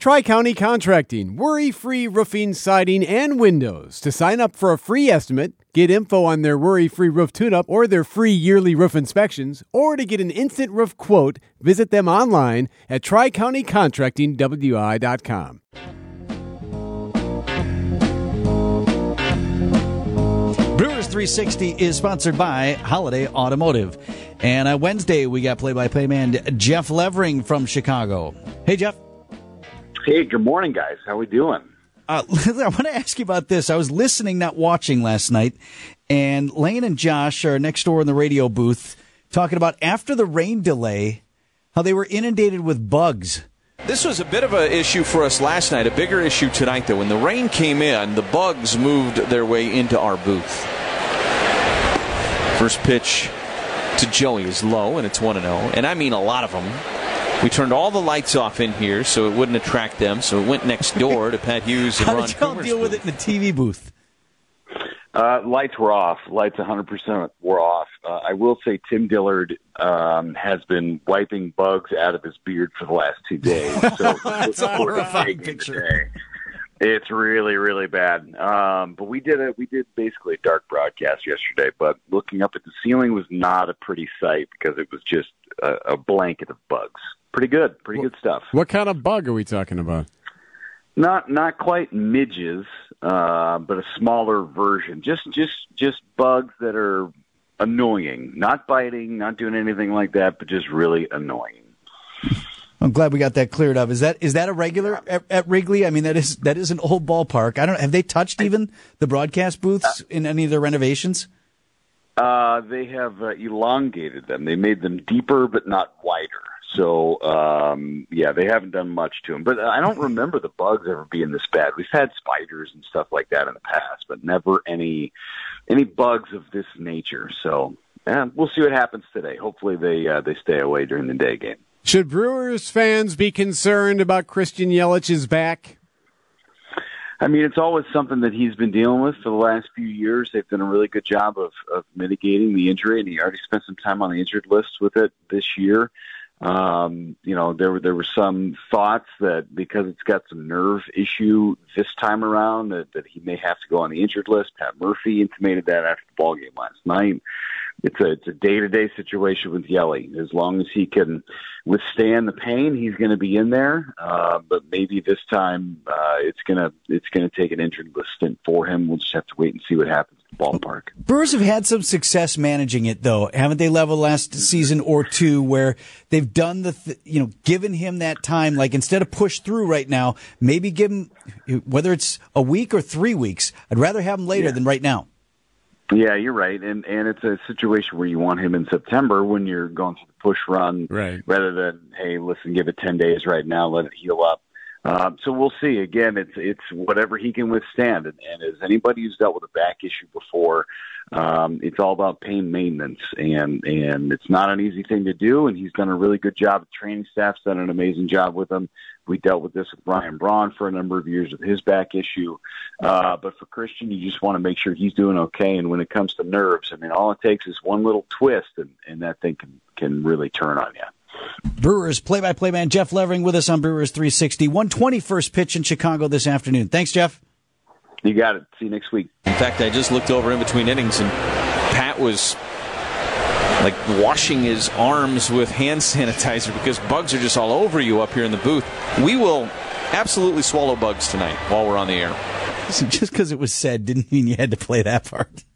Tri-County Contracting, worry-free roofing, siding, and windows. To sign up for a free estimate, get info on their worry-free roof tune-up or their free yearly roof inspections, or to get an instant roof quote, visit them online at tricountycontractingwi.com. Brewers 360 is sponsored by Holiday Automotive. And on Wednesday, we got play-by-play man Jeff Levering from Chicago. Hey, Jeff. Hey, good morning, guys. How we doing? I want to ask you about this. I was listening, not watching last night, and Lane and Josh are next door in the radio booth talking about after the rain delay, how they were inundated with bugs. This was a bit of an issue for us last night, a bigger issue tonight, though. When the rain came in, the bugs moved their way into our booth. First pitch to Joey is low, and it's 1-0. And I mean a lot of them. We turned all the lights off in here so it wouldn't attract them, so it went next door to Pat Hughes and Ron Coomer's. How did y'all deal with it in the TV booth? Lights were off. Lights 100% were off. I will say Tim Dillard has been wiping bugs out of his beard for the last 2 days. So That's a horrifying picture. It's really, really bad. But we did basically a dark broadcast yesterday. But looking up at the ceiling was not a pretty sight because it was just a blanket of bugs. Pretty good stuff. What kind of bug are we talking about? Not quite midges, but a smaller version. Just bugs that are annoying, not biting, not doing anything like that, but just really annoying. I'm glad we got that cleared up. Is that a regular at Wrigley? I mean, that is an old ballpark. Have they touched even the broadcast booths in any of their renovations? They have elongated them. They made them deeper, but not wider. So, they haven't done much to them. But I don't remember the bugs ever being this bad. We've had spiders and stuff like that in the past, but never any bugs of this nature. So, we'll see what happens today. Hopefully they stay away during the day game. Should Brewers fans be concerned about Christian Yelich's back? I mean, it's always something that he's been dealing with for the last few years. They've done a really good job of mitigating the injury, and he already spent some time on the injured list with it this year. There were some thoughts that because it's got some nerve issue this time around that he may have to go on the injured list. Pat Murphy intimated that after the ballgame last night. It's a day-to-day situation with Yelly. As long as he can withstand the pain, he's going to be in there. But maybe this time it's going to take an injured list stint for him. We'll just have to wait and see what happens at the ballpark. Brewers have had some success managing it, though, haven't they? Level last season or two, where they've done given him that time. Like instead of push through right now, maybe give him whether it's a week or 3 weeks. I'd rather have him later than right now. Yeah, you're right, and it's a situation where you want him in September when you're going through the push run, right? Rather than, hey, listen, give it 10 days right now, let it heal up. So we'll see. Again, it's whatever he can withstand, and as anybody who's dealt with a back issue before, it's all about pain maintenance, and it's not an easy thing to do. And he's done a really good job. The training staff's done an amazing job with him. We dealt with this with Brian Braun for a number of years with his back issue. But for Christian, you just want to make sure he's doing okay. And when it comes to nerves, I mean, all it takes is one little twist, and that thing can really turn on you. Brewers play-by-play man Jeff Levering with us on Brewers 360. 121st pitch in Chicago this afternoon. Thanks, Jeff. You got it. See you next week. In fact, I just looked over in between innings, and Pat was like washing his arms with hand sanitizer because bugs are just all over you up here in the booth. We will absolutely swallow bugs tonight while we're on the air. Just because it was said didn't mean you had to play that part.